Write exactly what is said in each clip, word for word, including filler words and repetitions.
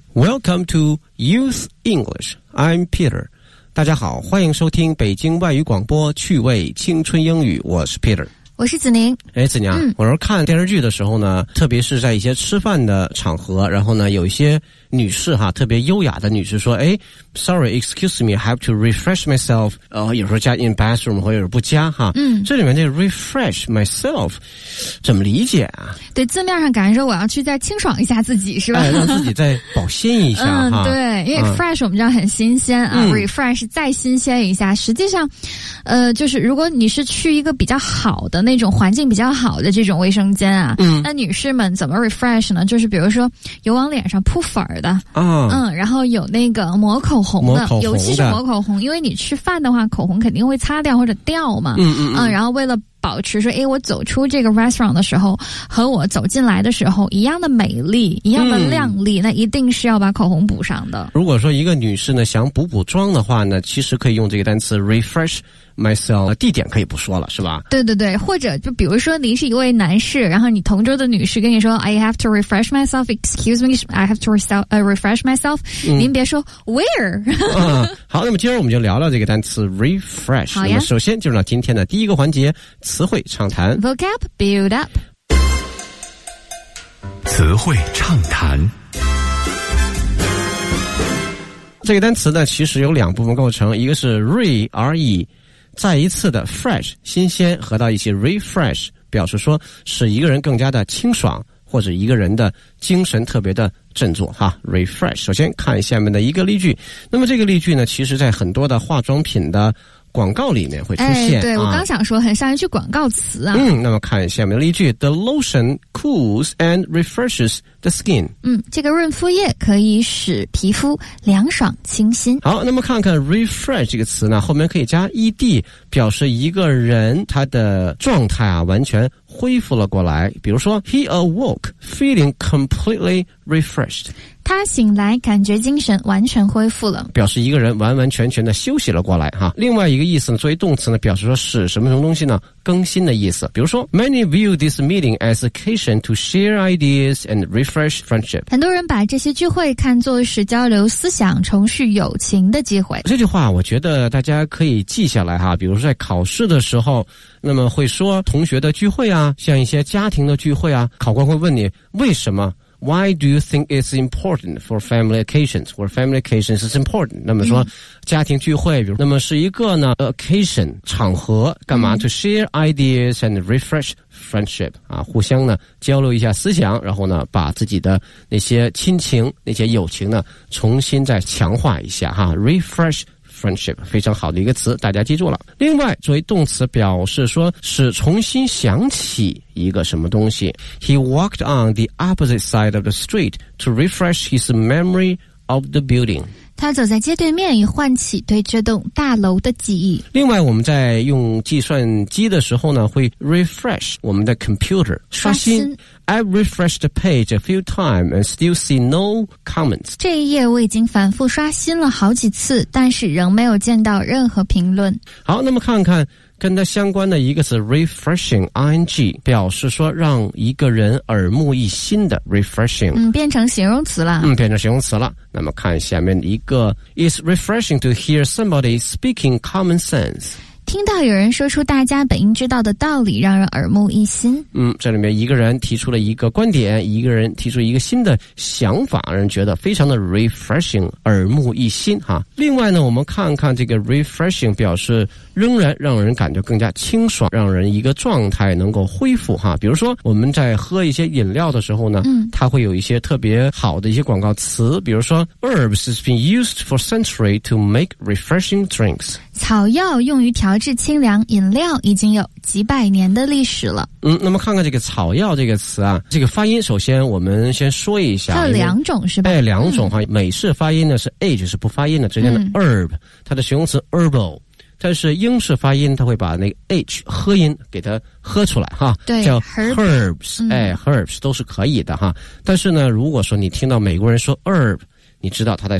Welcome to Youth English. I'm Peter. 大家好，欢迎收听北京外语广播趣味青春英语，我是 Peter。 我是子宁。 哎，子宁、嗯，我说看电视剧的时候呢，特别是在一些吃饭的场合，然后呢，有一些女士哈，特别优雅的女士说，哎 ，Sorry, excuse me, I have to refresh myself。呃，有时候加 in bathroom， 或者有时候不加哈。嗯，这里面这个 refresh myself 怎么理解啊？ 对，字面上感觉说我要去再清爽一下自己，是吧？ 哎，让自己再保鲜一下嗯， 哈。 对，因为 fresh 我们知道很新鲜啊、嗯、，refresh 再新鲜一下。实际上，呃，就是如果你是去一个比较好的那种环境比较好的这种卫生间啊，嗯，那女士们怎么 refresh 呢？就是比如说有往脸上扑粉的啊，嗯，然后有那个抹口红的， 红的尤其是抹口红，因为你吃饭的话，口红肯定会擦掉或者掉嘛，嗯嗯嗯，嗯然后为了保持说，诶，我走出这个 restaurant 的时候和我走进来的时候一样的美丽，一样的亮丽、嗯、那一定是要把口红补上的。 如果说一个女士呢想补补妆的话呢，其实可以用这个单词 refresh myself， 地点可以不说了，是吧？ 对对对，或者就比如说您是一位男士，然后你同桌的女士跟你说 I have to refresh myself, excuse me, I have to refresh myself、嗯、您别说 where、 嗯、好，那么今儿我们就聊聊这个单词 refresh。 好呀， 那么首先进入到今天的第一个环节，词汇畅谈 Vocab Build Up。 词汇畅谈。 这个单词呢其实有两部分构成，一个是 re re 再一次的 fresh 新鲜合到一起 refresh 表示说使一个人更加的清爽，或者一个人的精神特别的振作哈 refresh。 首先看下面的一个例句，那么这个例句呢其实在很多的化妆品的广告里面会出现。 哎，对、啊、我刚想说很像一句广告词啊。 嗯，那么看下面的例句 The lotion cools and refreshes the skin。 嗯，这个润肤液可以使皮肤凉爽清新。 好，那么看看 refresh 这个词呢，后面可以加 ed 表示一个人他的状态啊完全恢复了过来。比如说 He awoke feeling completely refreshed， 他醒来感觉精神完全恢复了， 表示一个人完完全全的休息了过来哈。另外一个意思呢，作为动词呢，表示说使什么什么东西呢更新的意思。比如说 Many view this meeting as occasion to share ideas and refresh friendship。 很多人把这些聚会看作是交流思想、重续友情的机会。 这句话我觉得大家可以记下来哈。比如说在考试的时候，那么会说同学的聚会啊，像一些家庭的聚会啊，考官会问你为什么Why do you think it's important for family occasions? Or family occasions is important. 那么说家庭聚会，比如那么是一个呢 occasion 场合，干嘛、嗯、to share ideas and refresh friendship 啊，互相呢交流一下思想，然后呢把自己的那些亲情、那些友情呢重新再强化一下哈 ，refresh friendship 非常好的一个词，大家记住了。另外作为动词表示说是重新想起一个什么东西。 He walked on the opposite side of the street to refresh his memory of the building。 他走在街对面以唤起对这栋大楼的记忆。 另外我们在用计算机的时候呢会 refresh 我们的 computer 刷新。I refreshed the page a few times and still see no comments。 这一页我已经反复刷新了好几次，但是仍没有见到任何评论。 好，那么看看跟它相关的一个是 refreshing ing， 表示说让一个人耳目一新的 refreshing。 嗯，变成形容词了。 嗯，变成形容词了。那么看下面一个 It's refreshing to hear somebody speaking common sense。 听到有人说出大家本应知道的道理，让人耳目一新。 嗯，这里面一个人提出了一个观点，一个人提出一个新的想法，让人觉得非常的 refreshing， 耳目一新哈。另外呢，我们看看这个 refreshing 表示仍然让人感觉更加清爽，让人一个状态能够恢复哈。比如说我们在喝一些饮料的时候呢，嗯，它会有一些特别好的一些广告词，比如说 Herbs has been used for centuries to make refreshing drinks。 草药用于调制清凉饮料已经有几百年的历史了。 嗯，那么看看这个草药这个词啊，这个发音首先我们先说一下。 它有两种是吧？ 哎，两种哈、嗯，美式发音呢是 h 是不发音的，直接的 herb，、嗯、它的形容词 herbal。但是英式发音它会把那个 h 喝音给它喝出来哈， 对， 叫 herbs，、嗯、哎 herbs 都是可以的哈。但是呢，如果说你听到美国人说 herb， 你知道他在说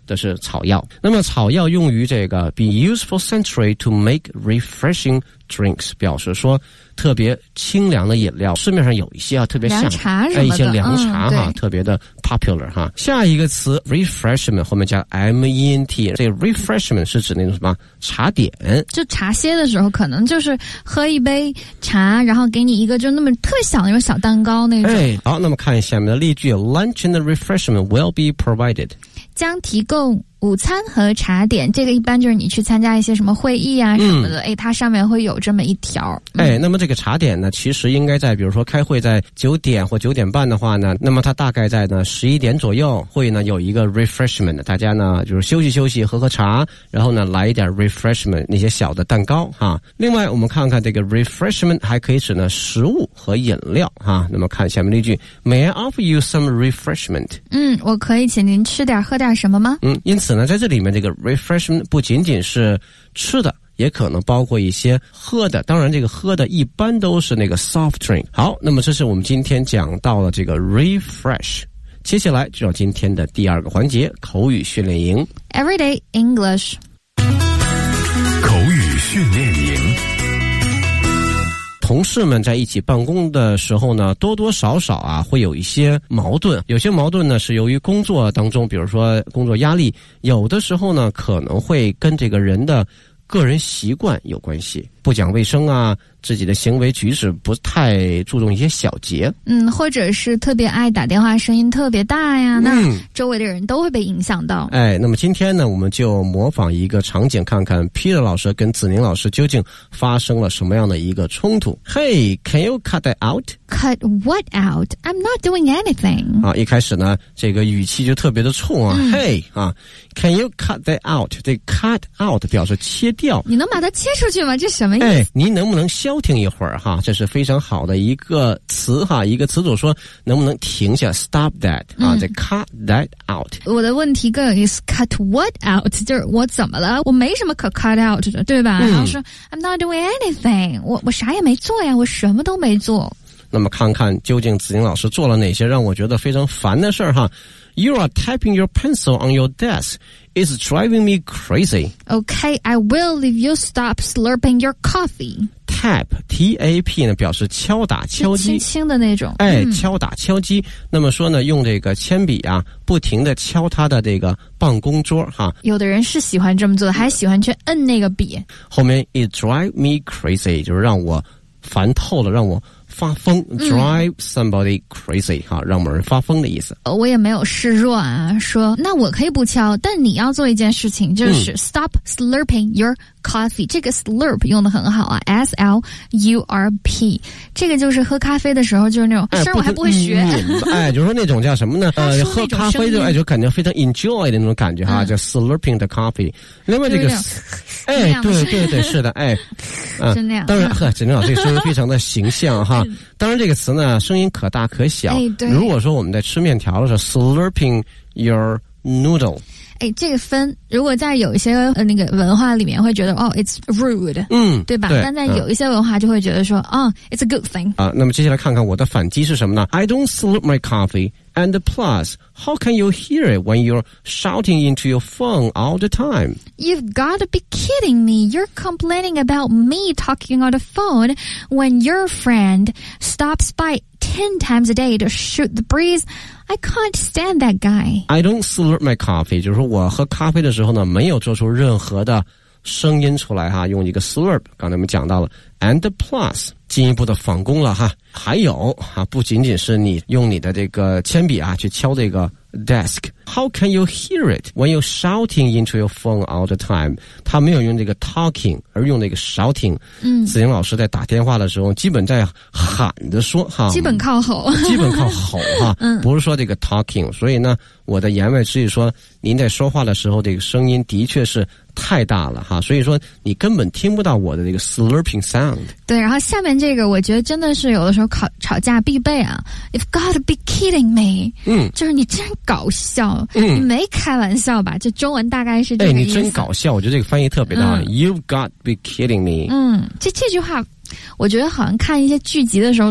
的是草药。那么草药用于这个 be used for century to make refreshing drinks， 表示说特别清凉的饮料，市面上有一些啊，特别像凉茶什么的， 哎、一些凉茶哈、 嗯， 特别的 popular 哈。下一个词 refreshment 后面加 M E N T， 这个 refreshment 是指那种什么茶点， 就茶歇的时候，可能就是喝一杯茶，然后给你一个就那么特别小的那种小蛋糕那种。 哎，好，那么看下面的例句 ，Lunch and refreshment will be provided， 将提供午餐和茶点，这个一般就是你去参加一些什么会议啊什么的，哎、嗯，它上面会有这么一条。 嗯、哎，那么这个茶点呢，其实应该在比如说开会在九点或九点半的话呢，那么它大概在呢十一点左右会呢有一个 refreshment， 大家呢就是休息休息，喝喝茶，然后呢来一点 refreshment 那些小的蛋糕哈。另外我们看看这个 refreshment 还可以指呢食物和饮料哈。那么看下面例句 ，May I offer you some refreshment？ 嗯，我可以请您吃点喝点什么吗？ 嗯，因此呢，在这里面这个 refreshment 不仅仅是吃的，也可能包括一些喝的。当然，这个喝的一般都是那个 soft drink。好，那么这是我们今天讲到了这个 refresh。接下来就到今天的第二个环节，口语训练营 Everyday English。 口语训练营。 同事们在一起办公的时候呢，多多少少啊会有一些矛盾。有些矛盾呢是由于工作当中，比如说工作压力，有的时候呢可能会跟这个人的个人习惯有关系，不讲卫生啊，自己的行为举止不太注重一些小节， 嗯，或者是特别爱打电话，声音特别大呀，那周围的人都会被影响到。 嗯、哎，那么今天呢，我们就模仿一个场景，看看 Peter 老师跟子宁老师究竟发生了什么样的一个冲突。Hey, can you cut that out? Cut what out? I'm not doing anything. 啊，一开始呢，这个语气就特别的冲啊。嗯、Hey 啊 ，Can you cut that out? 这 cut out 表示切掉。 你能把它切出去吗？这什么意思？ 哎，您能不能消停一会儿哈？这是非常好的一个词哈，一个词组说能不能停下 ，stop that 啊， 嗯、 这 cut that out。 我的问题更有意思 ，cut what out？ 就是我怎么了？我没什么可 cut out 的，对吧？嗯、然后说 I'm not doing anything， 我我啥也没做呀，我什么都没做。 那么看看究竟子宁老师做了哪些让我觉得非常烦的事儿哈。You are tapping your pencil on your desk. It's driving me crazy. Okay, I will if you stop slurping your coffee. Tap, T A P 呢表示敲打敲击， 轻轻的那种。 哎， 嗯、 敲打敲击。那么说呢，用这个铅笔啊，不停地敲他的这个办公桌哈。 有的人是喜欢这么做的，还喜欢去摁那个笔。 后面 It drive me crazy 就是让我烦透了，让我发疯 ，drive somebody crazy 哈、嗯，让某人发疯的意思。 我也没有示弱啊，说那我可以不敲，但你要做一件事情，就是 stop slurping your coffee。这个 slurp 用的很好啊 ，S L U R P， 这个就是喝咖啡的时候就是那种声、哎、我还不会学， 哎，就是说那种叫什么呢？呃，喝咖啡就哎就感觉非常 enjoy 的那种感觉哈，嗯、叫 slurping the coffee。另外这个，哎，对对对，是的，哎， 啊，是那样。 当然，呵，子宁老师这个声音非常的形象哈。当然，这个词呢，声音可大可小。 哎，对。 如果说我们在吃面条的时候 ，slurping your noodle。 哎，这个分，如果在有一些呃那个文化里面会觉得哦 ，it's rude， 嗯， 对吧？ 对， 但在有一些文化就会觉得说，哦 ，it's a good thing。 啊，那么接下来看看我的反击是什么呢 ？I don't slurp my coffee, and plus, how can you hear it when you're shouting into your phone all the time? You've got to be kidding me! You're complaining about me talking on the phone when your friend stops by ten times a day to shoot the breeze. I can't stand that guy. I don't slurp my coffee， 就是说我喝咖啡的时候呢，没有做出任何的声音出来哈，用一个 slurp。刚才我们讲到了 ，and plus 进一步的反攻了哈。还有啊，不仅仅是你用你的这个铅笔啊去敲这个 desk。How can you hear it when you're shouting into your phone all the time？ 他没有用这个 talking， 而用那个 shouting。嗯，子宁老师在打电话的时候，基本在喊着说哈， 基本靠吼， 基本靠吼哈，嗯，不是说这个 talking。所以呢，我的言外之意说，您在说话的时候，这个声音的确是太大了哈，所以说你根本听不到我的这个 slurping sound。 对，然后下面这个，我觉得真的是有的时候吵吵架必备啊。You've got to be kidding me！ 嗯，就是你真搞笑，嗯，你没开玩笑吧？这中文大概是这个意思。哎， 你真搞笑，我觉得这个翻译特别的好。嗯、You've got to be kidding me！ 嗯，这这句话，我觉得好像看一些剧集的时候。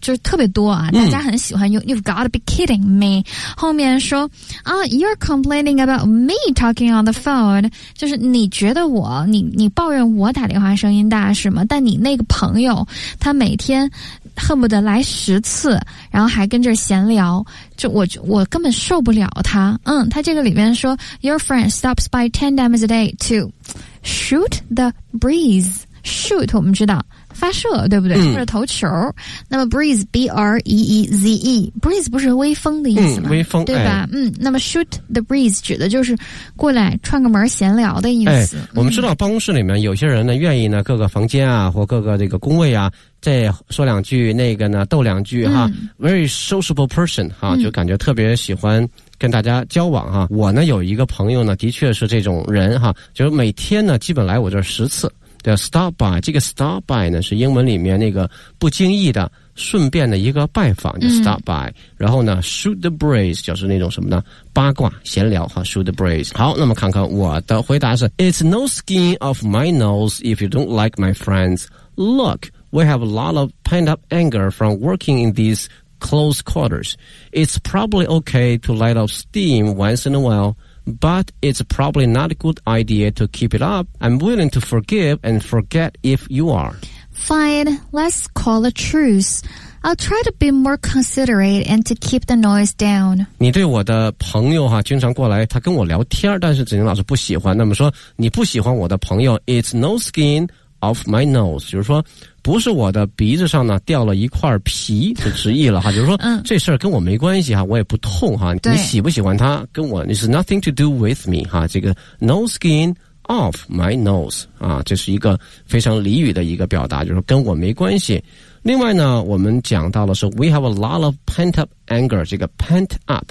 就是特别多啊，大家很喜欢用、嗯、You've got to be kidding me 后面说啊、oh, You're complaining about me talking on the phone 就是你觉得我你你抱怨我打电话声音大是吗？但你那个朋友他每天恨不得来十次，然后还跟这闲聊，就我我根本受不了他。嗯，他这个里面说 Your friend stops by ten times a day to shoot the breeze。shoot 我们知道发射对不对、嗯、或者投球，那么 breeze B R E E Z E breeze 不是微风的意思吗、 嗯、微风对吧、哎、嗯，那么 shoot the breeze 指的就是过来串个门闲聊的意思、 哎、我们知道办公室里面有些人呢愿意呢各个房间啊或各个这个工位啊再说两句，那个呢斗两句哈、嗯、very sociable person 哈、嗯、就感觉特别喜欢跟大家交往哈。我呢有一个朋友呢的确是这种人哈，就是每天呢基本来我这十次对 stop by， 这个 stop by 呢是英文里面那个不经意的顺便的一个拜访，就 stop by、嗯、然后呢 shoot the breeze 就是那种什么呢八卦闲聊哈 shoot the breeze。 好，那么看看我的回答是 It's no skin of my nose if you don't like my friends. Look, we have a lot of pent up anger from working in these close quarters. It's probably okay to let off steam once in a while,But it's probably not a good idea to keep it up. I'm willing to forgive and forget if you are. Fine, let's call a truce. I'll try to be more considerate and to keep the noise down. 你对我的朋友哈，经常过来，他跟我聊天，但是子宁老师不喜欢。那么说你不喜欢我的朋友 ，It's no skin off my nose， 就是说不是我的鼻子上呢掉了一块皮，就直译了哈，就是说、嗯、这事儿跟我没关系哈，我也不痛哈。你喜不喜欢他跟我 ，It's nothing to do with me 哈。这个 no skin off my nose 啊，这是一个非常俚语的一个表达，就是跟我没关系。另外呢，我们讲到了是 we have a lot of pent up anger， 这个 pent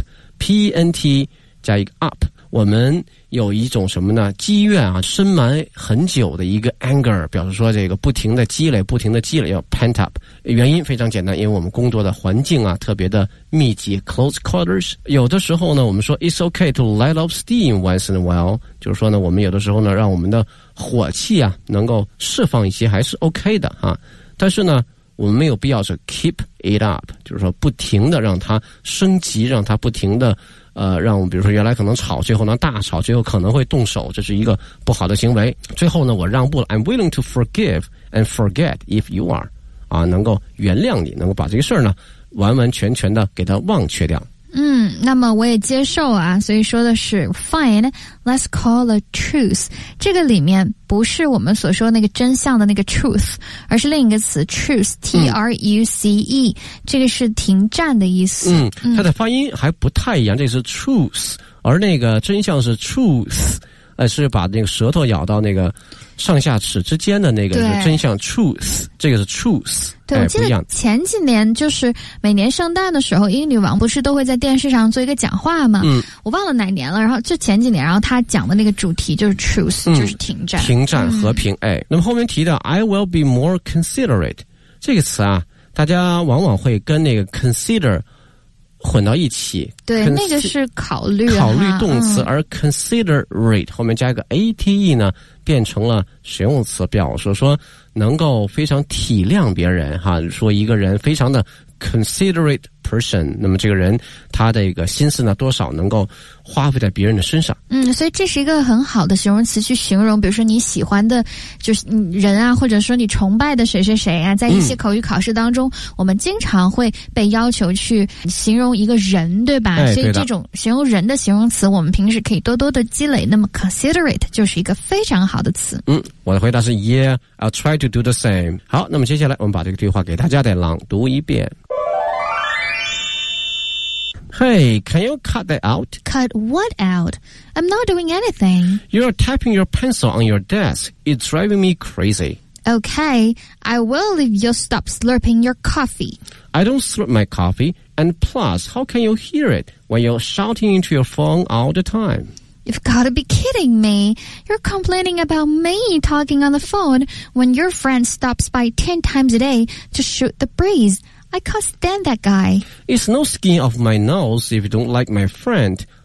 up，P N T 加一个 up。我们有一种什么呢？积怨啊，深埋很久的一个 anger， 表示说这个不停的积累，不停的积累，要 pent up。原因非常简单，因为我们工作的环境啊特别的密集 ，close quarters。有的时候呢，我们说 it's okay to let off steam once in a while， 就是说呢，我们有的时候呢，让我们的火气啊能够释放一些，还是 OK 的哈。但是呢，我们没有必要是 keep it up， 就是说不停的让它升级，让它不停的。呃，让我们比如说原来可能吵，最后呢大吵，最后可能会动手，这是一个不好的行为。最后呢，我让步了 ，I'm willing to forgive and forget if you are， 啊，能够原谅你，能够把这个事儿呢完完全全的给它忘却掉。 嗯，那么我也接受啊，所以说的是 fine, let's call a truce。这个里面不是我们所说那个真相的那个 truth， 而是另一个词 truce, T R U C E，、嗯、这个是停战的意思。 嗯，它的发音还不太一样，这是 truth， 而那个真相是 truth， 呃，是把那个舌头咬到那个上下齿之间的那个是真相 truth， 这个是 truth。 对，我记得前几年就是每年圣诞的时候，英女王不是都会在电视上做一个讲话吗？嗯，我忘了哪年了。然后就前几年，然后他讲的那个主题就是 truce，、嗯、就是停战、 停战、和平。嗯、哎，那么后面提到 I will be more considerate 这个词啊，大家往往会跟那个 consider 混到一起。 对，那个是考虑考虑动词，嗯、而 considerate 后面加一个 ate 呢，变成了实用词，表示说能够非常体谅别人哈，说一个人非常的 considerate person， 那么这个人他的一个心思呢多少能够花费在别人的身上。 嗯，所以这是一个很好的形容词去形容，比如说你喜欢的就是人啊，或者说你崇拜的谁谁谁啊，在一些口语考试当中、嗯、我们经常会被要求去形容一个人，对吧？ 哎、 所以这种形容人的形容词我们平时可以多多的积累，那么 considerate 就是一个非常好的词。 嗯，我的回答是 Yeah, I'll try to do the same。 好，那么接下来我们把这个对话给大家再朗读一遍。Hey, can you cut that out? Cut what out? I'm not doing anything. You're tapping your pencil on your desk. It's driving me crazy. Okay, I will if you stop slurping your coffee. I don't slurp my coffee, and plus, how can you hear it when you're shouting into your phone all the time? You've got to be kidding me. You're complaining about me talking on the phone when your friend stops by ten times a day to shoot the breeze. I can't stand that guy. It's no skin off my nose if you don't like my friend.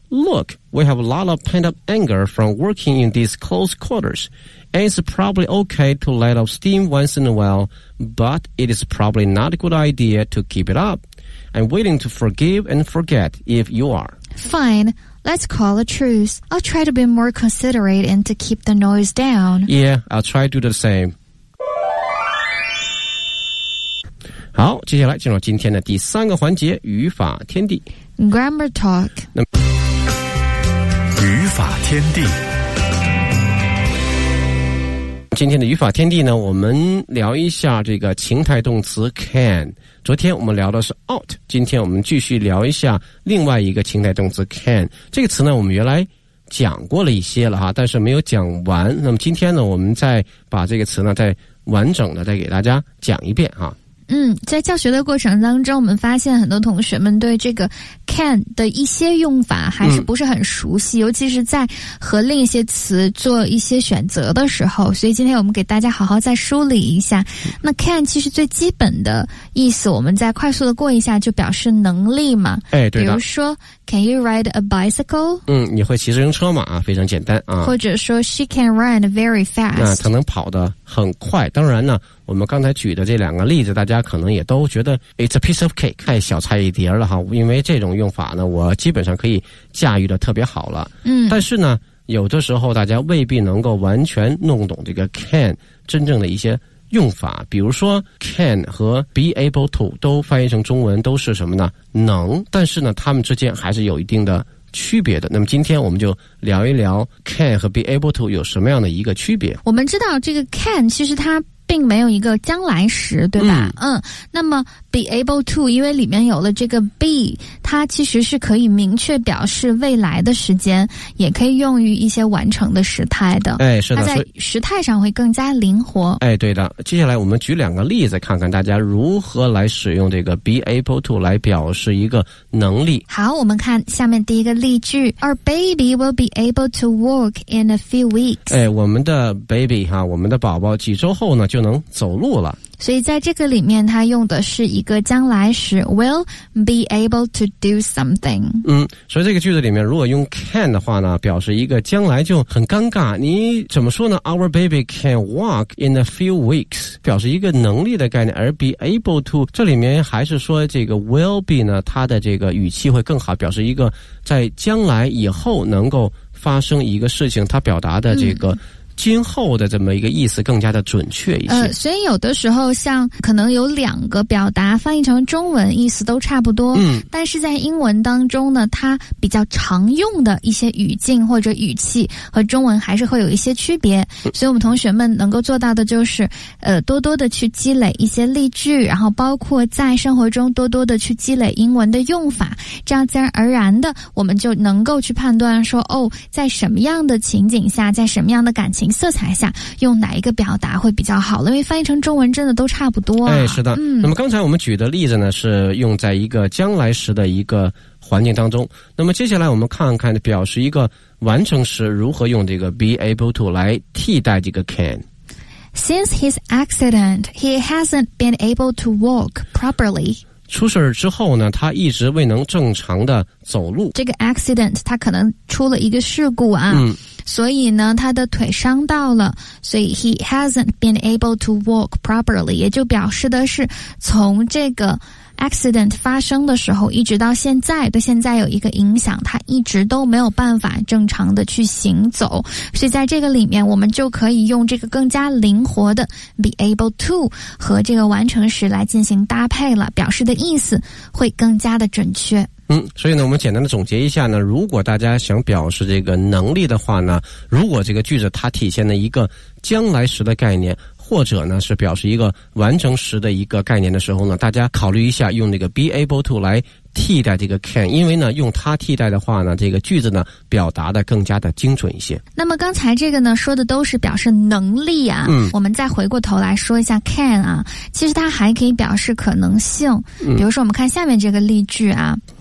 Look, we have a lot of pent-up anger from working in these close quarters. And it's probably okay to let off steam once in a while, but it is probably not a good idea to keep it up. I'm willing to forgive and forget if you are. Fine, let's call a truce. I'll try to be more considerate and to keep the noise down. Yeah, I'll try to do the same. 好，接下来进入今天的第三个环节，语法天地。 Grammar talk. 语法天地。 今天的语法天地呢，我们聊一下这个情态动词 can。昨天我们聊的是 ought， 今天我们继续聊一下另外一个情态动词 can。这个词呢，我们原来讲过了一些了哈，但是没有讲完。那么今天呢，我们再把这个词呢，再完整的再给大家讲一遍哈。 嗯，在教学的过程当中，我们发现很多同学们对这个 can 的一些用法还是不是很熟悉，嗯、尤其是在和另一些词做一些选择的时候。所以今天我们给大家好好再梳理一下。那 can 其实最基本的意思，我们再快速的过一下，就表示能力嘛。 哎，对的。 比如说 ，Can you ride a bicycle？ 嗯，你会骑自行车吗？啊，非常简单啊。 或者说 ，She can run very fast。 那她能跑得很快。当然呢。我们刚才举的这两个例子，大家可能也都觉得 it's a piece of cake， 太小菜一碟了哈。因为这种用法呢，我基本上可以驾驭的特别好了。 嗯， 但是呢，有的时候大家未必能够完全弄懂这个 can 真正的一些用法。比如说 can 和 be able to 都翻译成中文都是什么呢？能，但是呢，它们之间还是有一定的区别的。那么今天我们就聊一聊 can 和 be able to 有什么样的一个区别。 我们知道这个 can 其实它并没有一个将来时，对吧？嗯, 嗯，那么 be able to 因为里面有了这个 be， 它其实是可以明确表示未来的时间，也可以用于一些完成的时态的。 哎，是的， 它在时态上会更加灵活。 哎，对的。接下来我们举两个例子，看看大家如何来使用这个 be able to 来表示一个能力。 好，我们看下面第一个例句 ：Our baby will be able to walk in a few weeks。 哎，我们的 baby 哈，我们的宝宝几周后呢就能走路了。 所以在这个里面，它用的是一个将来时 will be able to do something。 嗯，所以这个句子里面，如果用 can 的话呢，表示一个将来就很尴尬。你怎么说呢 ？Our baby can walk in a few weeks， 表示一个能力的概念，而 be able to 这里面还是说这个 will be 呢，它的这个语气会更好，表示一个在将来以后能够发生一个事情，它表达的这个。嗯今后的这么一个意思更加的准确一些。 呃，所以有的时候像可能有两个表达翻译成中文意思都差不多，嗯，但是在英文当中呢，它比较常用的一些语境或者语气和中文还是会有一些区别。嗯、所以我们同学们能够做到的就是，呃，多多的去积累一些例句，然后包括在生活中多多的去积累英文的用法，这样自然而然的我们就能够去判断说，哦，在什么样的情景下，在什么样的感情色彩下用哪一个表达会比较好了，因为翻译成中文真的都差不多啊。 哎，是的。嗯，那么刚才我们举的例子呢，是用在一个将来时的一个环境当中。那么接下来我们看看表示一个完成时如何用这个 be able to 来替代这个 can。 Since his accident, he hasn't been able to walk properly. 出事之后呢，他一直未能正常的走路。 这个 accident 他可能出了一个事故啊，嗯，所以呢他的腿伤到了，所以 he hasn't been able to walk properly， 也就表示的是从这个accident 发生的时候一直到现在，对现在有一个影响，他一直都没有办法正常的去行走。所以在这个里面我们就可以用这个更加灵活的 be able to 和这个完成时来进行搭配了，表示的意思会更加的准确。 嗯，所以呢，我们简单的总结一下呢，如果大家想表示这个能力的话呢，如果这个句子它体现了一个将来时的概念，或者呢是表示一个完成时的一个概念的时候呢，大家考虑一下用这个 be able to 来替代这个 can， 因为呢用它替代的话呢，这个句子呢表达的更加的精准一些。 那么刚才这个呢说的都是表示能力啊，嗯，我们再回过头来说一下 can 啊，其实它还可以表示可能性。比如说我们看下面这个例句啊，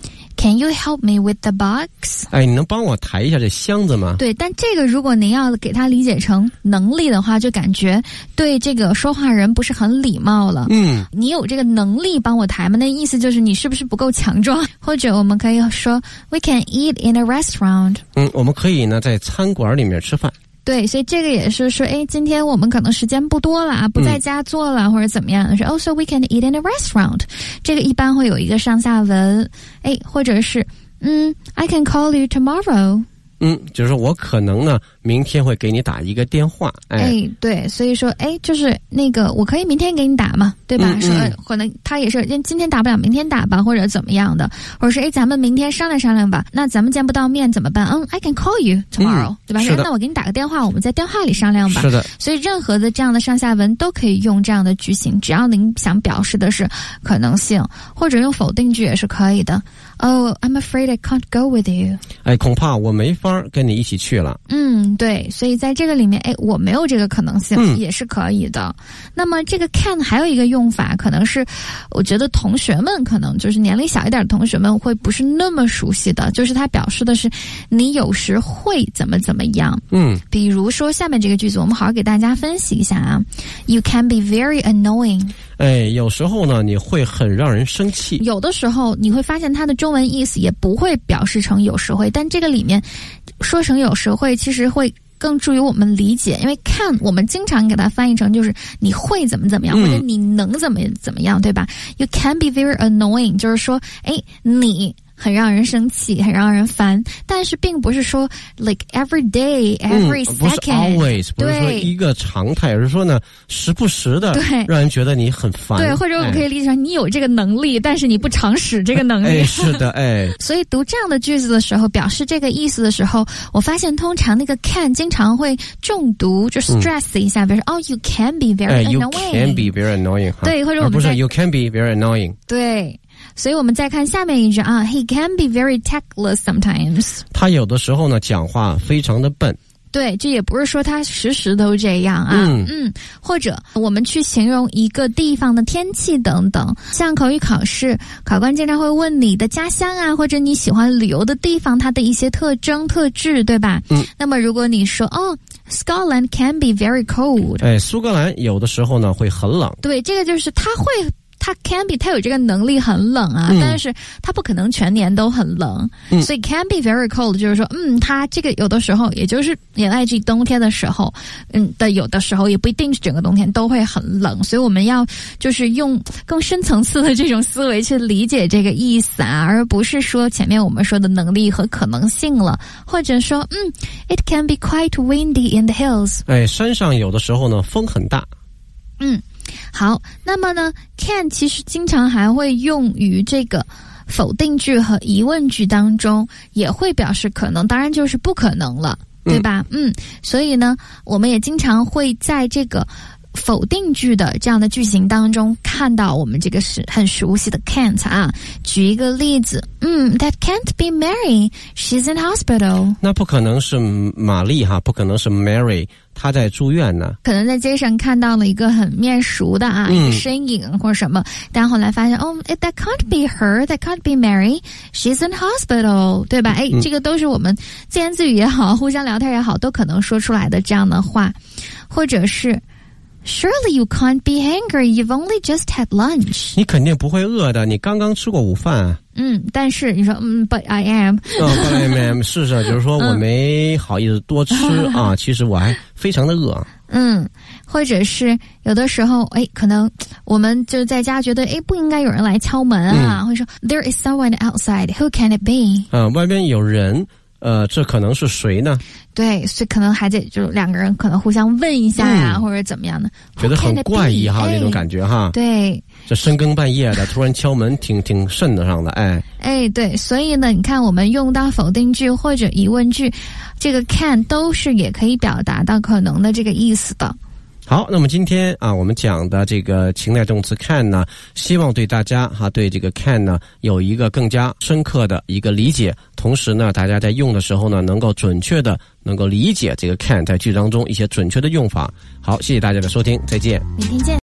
Can you help me with the box? 哎，你能帮我抬一下这箱子吗？ 对，但这个如果您要给它理解成能力的话，就感觉对这个说话人不是很礼貌了。 嗯， 你有这个能力帮我抬吗？那意思就是你是不是不够强壮？或者我们可以说 We can eat in a restaurant. 嗯，我们可以呢在餐馆里面吃饭。 对，所以这个也是说，哎，今天我们可能时间不多了啊，不在家做了、嗯、或者怎么样的，说 Also we can eat in a restaurant. 这个一般会有一个上下文，哎，或者是嗯 I can call you tomorrow. 嗯，就是说我可能呢明天会给你打一个电话。哎， 哎对，所以说哎就是那个我可以明天给你打嘛，对吧？嗯嗯说可能他也是今天打不了明天打吧，或者怎么样的，或者是哎咱们明天商量商量吧，那咱们见不到面怎么办？嗯 I can call you tomorrow、嗯、对吧？那我给你打个电话，我们在电话里商量吧。 是的， 所以任何的这样的上下文都可以用这样的句型，只要您想表示的是可能性，或者用否定句也是可以的。Oh, I'm afraid I can't go with you. 哎，恐怕我没法跟你一起去了。 嗯，对，所以在这个里面，哎，我没有这个可能性，嗯、也是可以的。那么这个 can 还有一个用法，可能是我觉得同学们可能就是年龄小一点的同学们会不是那么熟悉的，就是它表示的是你有时会怎么怎么样。 嗯， 比如说下面这个句子，我们好好给大家分析一下啊。You can be very annoying. 哎，有时候呢你会很让人生气。 有的时候你会发现它的中文意思也不会表示成有时会，但这个里面说成有时会其实会更助于我们理解，因为看我们经常给它翻译成就是你会怎么怎么样、嗯、或者你能怎么怎么样，对吧？ You can be very annoying 就是说哎你很让人生气，很让人烦，但是并不是说 like every day every second、嗯、 不是 always 不是说一个常态，而是说呢时不时的让人觉得你很烦。 对，或者我们可以理解成、哎、你有这个能力，但是你不常使这个能力。 哎，是的，哎。 所以读这样的句子的时候，表示这个意思的时候，我发现通常那个 can 经常会重读，就 stress 一下，嗯、比如说哦 you can be very 哎 annoying、 you can be very annoying 对，或者我们不是 you can be very annoying 对。所以我们再看下面一句啊 He can be very tactless sometimes. 他有的时候呢讲话非常的笨。 对，这也不是说他时时都这样啊。嗯嗯，或者我们去形容一个地方的天气等等，像口语考试，考官经常会问你的家乡啊，或者你喜欢旅游的地方它的一些特征特质，对吧？嗯。那么如果你说哦 Scotland can be very cold. 哎，苏格兰有的时候呢会很冷。 对，这个就是他会它 can be 它有这个能力很冷啊、嗯、但是它不可能全年都很冷、嗯、所以 can be very cold 就是说嗯它这个有的时候也就是也来自于冬天的时候嗯的有的时候也不一定是整个冬天都会很冷，所以我们要就是用更深层次的这种思维去理解这个意思啊，而不是说前面我们说的能力和可能性了，或者说嗯 it can be quite windy in the hills。 哎，山上有的时候呢风很大。 嗯，好，那么呢 can 其实经常还会用于这个否定句和疑问句当中，也会表示可能，当然就是不可能了，对吧？ 嗯, 嗯，所以呢我们也经常会在这个否定句的这样的句型当中看到我们这个是很熟悉的 can't 啊。举一个例子，嗯 That can't be Mary, she's in hospital. 那不可能是玛丽哈，不可能是 Mary， 她在住院呢。 可能在街上看到了一个很面熟的啊、嗯、一个身影或者什么，但后来发现哦 That can't be her, that can't be Mary, she's in hospital， 对吧？哎、嗯，这个都是我们自言自语也好，互相聊天也好，都可能说出来的这样的话。或者是Surely you can't be hungry. You've only just had lunch. 你肯定不会饿的，你刚刚吃过午饭啊。 嗯，但是你说嗯 ，But I am. 哦 ，But I am. 是是，就是说我没好意思多吃、嗯、啊，其实我还非常的饿。 嗯，或者是有的时候，哎，可能我们就在家觉得，哎，不应该有人来敲门啊，嗯、或者说 There is someone outside. Who can it be? 啊，外边有人。呃，这可能是谁呢？ 对，所以可能还得就两个人可能互相问一下呀、啊嗯，或者怎么样的， 觉得很怪异哈，那种感觉哈。 对， 这深更半夜的突然敲门，挺挺瘆得上的，哎哎，对，所以呢，你看我们用到否定句或者疑问句，这个 can 都是也可以表达到可能的这个意思的。 好，那么今天啊，我们讲的这个情态动词 can 呢，希望对大家哈、啊、对这个 can 呢有一个更加深刻的一个理解，同时呢，大家在用的时候呢，能够准确的能够理解这个 can 在句当中一些准确的用法。好，谢谢大家的收听，再见， 明天见。